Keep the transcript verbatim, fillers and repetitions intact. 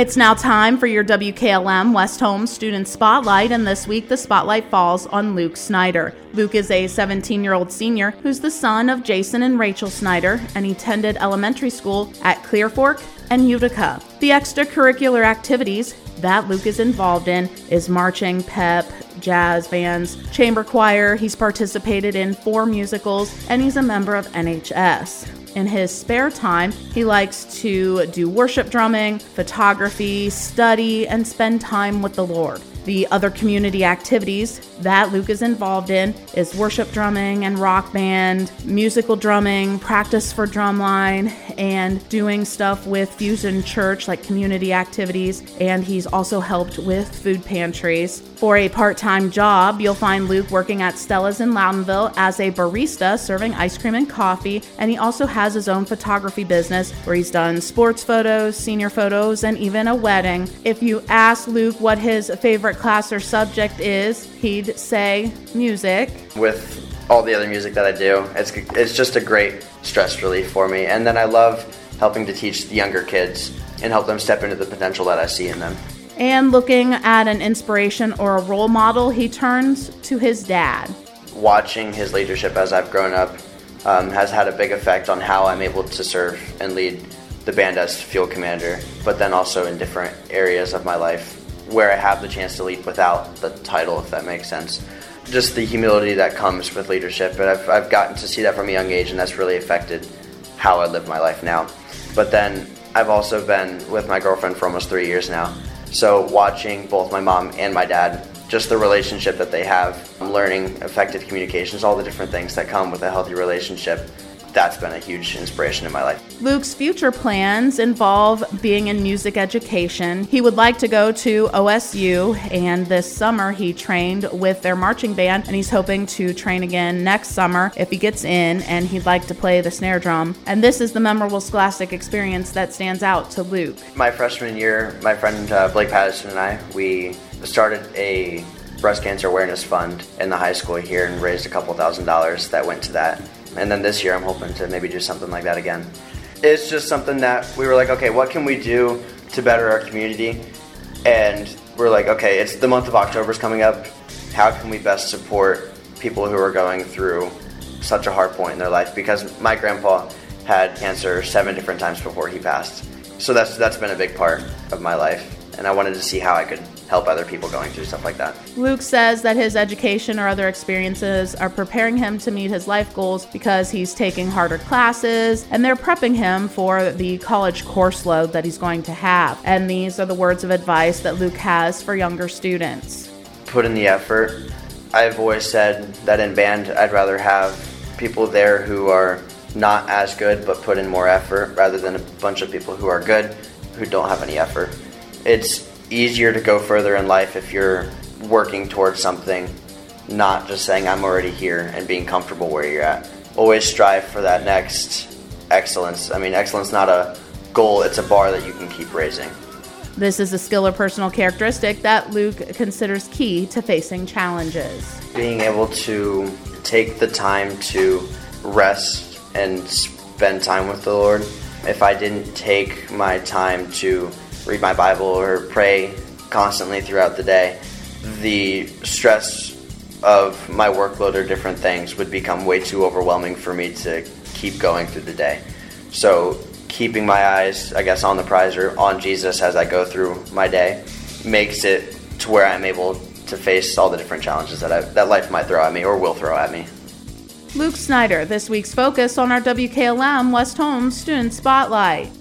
It's now time for your W K L M West Home Student Spotlight, and this week the spotlight falls on Luke Snyder. Luke is a seventeen-year-old senior who's the son of Jason and Rachel Snyder, and he attended elementary school at Clear Fork and Utica. The extracurricular activities that Luke is involved in is marching, pep, jazz bands, chamber choir. He's participated in four musicals, and he's a member of N H S. In his spare time, he likes to do worship drumming, photography, study, and spend time with the Lord. The other community activities that Luke is involved in is worship drumming and rock band, musical drumming, practice for drumline, and doing stuff with Fusion Church like community activities, and he's also helped with food pantries. For a part-time job, you'll find Luke working at Stella's in Loudonville as a barista serving ice cream and coffee, and he also has his own photography business where he's done sports photos, senior photos, and even a wedding. If you ask Luke what his favorite class or subject is, he'd say music. With all the other music that I do, it's it's just a great stress relief for me. And then I love helping to teach the younger kids and help them step into the potential that I see in them. And looking at an inspiration or a role model, he turns to his dad. Watching his leadership as I've grown up um, has had a big effect on how I'm able to serve and lead the band as field commander, but then also in different areas of my life where I have the chance to lead without the title, if that makes sense. Just the humility that comes with leadership, and I've, I've gotten to see that from a young age, and that's really affected how I live my life now. But then I've also been with my girlfriend for almost three years now, so watching both my mom and my dad, just the relationship that they have, learning effective communications, all the different things that come with a healthy relationship, that's been a huge inspiration in my life. Luke's future plans involve being in music education. He would like to go to O S U, and this summer he trained with their marching band, and he's hoping to train again next summer if he gets in, and he'd like to play the snare drum. And this is the memorable scholastic experience that stands out to Luke. My freshman year, my friend uh, Blake Patterson and I, we started a breast cancer awareness fund in the high school here and raised a couple thousand dollars that went to that. And then this year I'm hoping to maybe do something like that again. It's just something that we were like, okay, what can we do to better our community? And we're like, okay, it's the month of October's coming up. How can we best support people who are going through such a hard point in their life? Because my grandpa had cancer seven different times before he passed. So that's that's been a big part of my life. And I wanted to see how I could help other people going through stuff like that. Luke says that his education or other experiences are preparing him to meet his life goals because he's taking harder classes, and they're prepping him for the college course load that he's going to have. And these are the words of advice that Luke has for younger students. Put in the effort. I've always said that in band I'd rather have people there who are not as good but put in more effort rather than a bunch of people who are good who don't have any effort. It's easier to go further in life if you're working towards something, not just saying I'm already here and being comfortable where you're at. Always strive for that next excellence. I mean, excellence is not a goal, it's a bar that you can keep raising. This is a skill or personal characteristic that Luke considers key to facing challenges. Being able to take the time to rest and spend time with the Lord. If I didn't take my time to read my Bible or pray constantly throughout the day, the stress of my workload or different things would become way too overwhelming for me to keep going through the day. So keeping my eyes, I guess, on the prize or on Jesus as I go through my day makes it to where I'm able to face all the different challenges that I, that life might throw at me or will throw at me. Luke Snyder, this week's focus on our W K L M West Home Student Spotlight.